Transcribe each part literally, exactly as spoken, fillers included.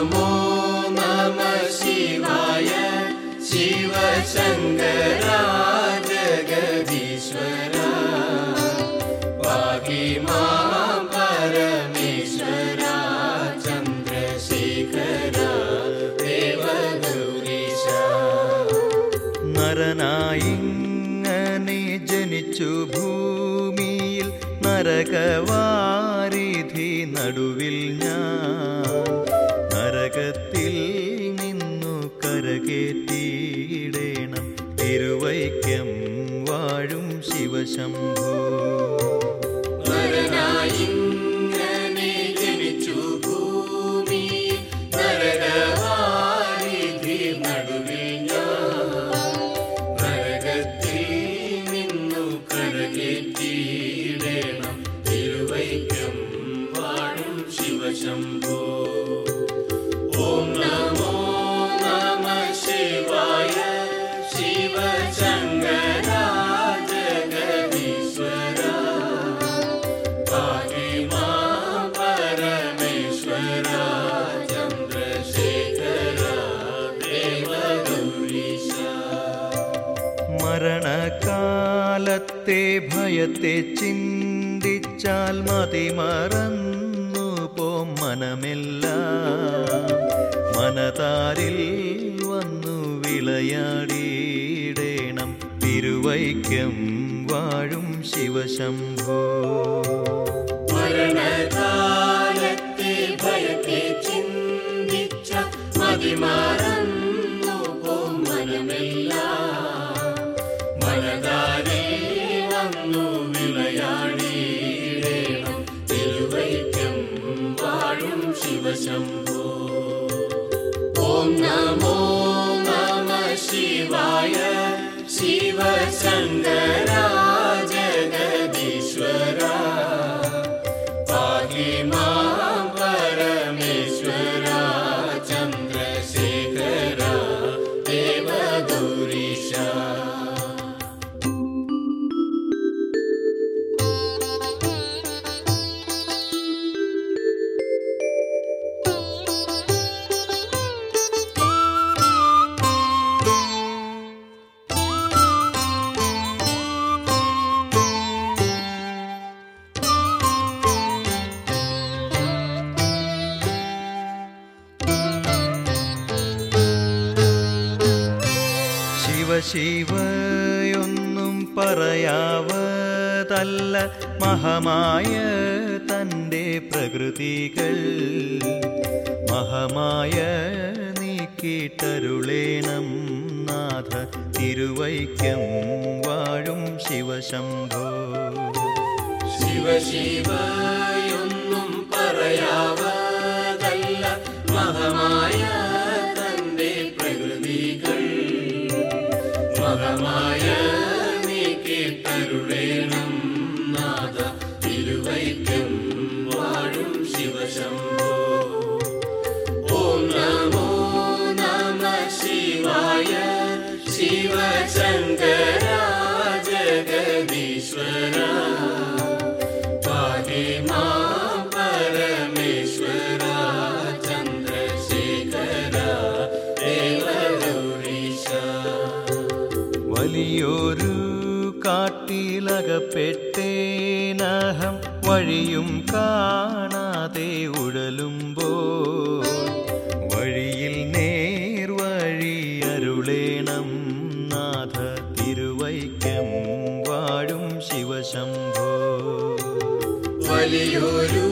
നമോ നമഃ ശിവായ ശിവശങ്കര ജഗദീശ്വര പാഹി മാം പരമേശ്വര ചന്ദ്രശേഖര ദേവഗൗരീശ. നരനായിങ്ങനെ ജനിച്ചു ഭൂമിയിൽ നരകവാരിധി നടുവിൽ ഞാൻ നരകത്തിൽ നിന്നു കരകേറ്റിയിടേണം തിരുവൈക്കം വാഴും ശിവശംഭോ. നരനായിങ്ങനെ ജനിച്ചു ഭൂമിയിൽ നരകവാരിധി നടുവിൽ ഞാൻ നരകത്തിൽ നിന്നു കരകേറ്റിയിടേണം തിരുവൈക്കം വാഴും ശിവശംഭോ. ഓം നമോ നമഃ ശിവായ ശിവശങ്കര ജഗദീശ്വര പാഹി മാം പരമേശ്വര ചന്ദ്രശേഖര ദേവഗൗരീശ. മരണകാലത്തെ ഭയത്തെ ചിന്തിച്ചാൽ മതിമറന്നു പോം മനമെല്ലാം മനതാരിൽ വന്നു വിളയാടിയിടേണം തിരുവൈക്കം വാഴും ശിവശംഭോ. മരണകാലത്തെ ഭയത്തെ ചിന്തിച്ച മതിമറന്നു പോം മനമെല്ലാം മനതാരിൽ വന്നു വിളയാടിയിടേണം തിരുവൈക്കം വാഴും ശിവശംഭോ. ഓം നമോ നമഃ ശിവായ ശിവശങ്കര ജഗദീശ്വര പാഹി മാം പരമേശ്വര ചന്ദ്രശേഖര ദേവഗൗരീശ. ശിവശിവയൊന്നും പറയാവതല്ല മഹമായ തൻ്റെ പ്രകൃതികൾ മഹമായ നീക്കിട്ടരുളേണം നാഥ തിരുവൈക്കം വാഴും ശിവശംഭോ. ശിവശിവയൊന്നും പറയാവതല്ല മഹമായ തന്റെ പ്രകൃതികൾ മഹമായ നീക്കിട്ടരുളേണം നാഥ തിരുവൈക്കം വാഴും ശിവശംഭോ. ഓം നമോ നമഃ ശിവായ ശിവശങ്കര ജഗദീശ്വര പാഹി മാം പരമേശ്വര ചന്ദ്രശേഖര ദേവഗൗരീശ. വലിയൊരു കാട്ടിലകപ്പെട്ടേനഹം വഴിയും കാണാതെ ഉഴലുമ്പോൾ വഴിയിൽ നേർവഴി അരുളേണം നാഥ തിരുവൈക്കം വാഴും ശിവശംഭോ. വലിയൊരു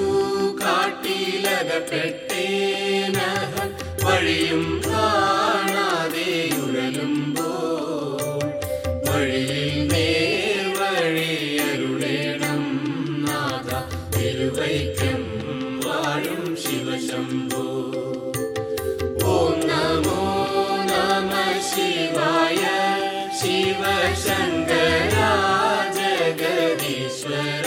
കാട്ടിലകപ്പെട്ടേനഹം വഴിയും കാണാതെ ഉഴലുമ്പോൾ വഴിയിൽ നേർവഴി അരുളേണം നാഥ തിരുവൈക്കം വാഴും ശിവശംഭോ. ഓം നമോ നമഃ ശിവായ ശിവശങ്കര ജഗദീശ്വര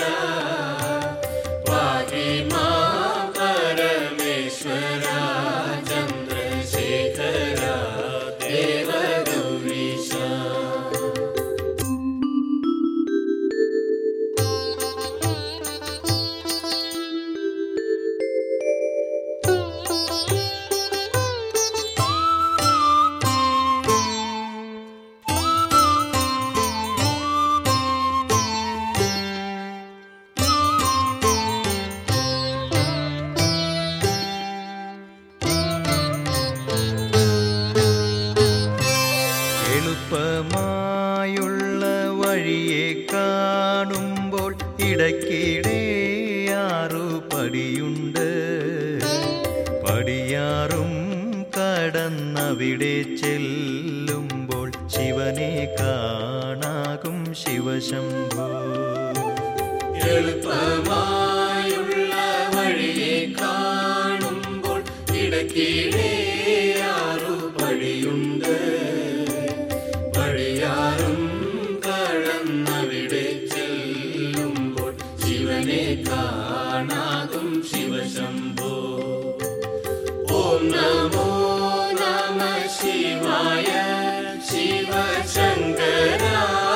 പാഹി മാം പരമേശ്വര ചന്ദ്രശേഖര ദേവഗൗരീശ. Thank you. ഇടയ്ക്കിടെ ആറു പടിയുണ്ട്. പടിയാറും കടന്നവിടെ ചെല്ലുമ്പോൾ ശിവനെ കാണാകും ശിവശംഭോ. എളുപ്പമായുള്ള വഴിയെ കാണുമ്പോൾ ഇടയ്ക്കിടെ ആറു പടിയുണ്ട്. പടിയാറും കടന്നവിടെ ചെല്ലുമ്പോൾ ശിവനെ കാണാകും ശിവശംഭോ. ഓം നമോ നമഃ ശിവായ ശിവശങ്കരായ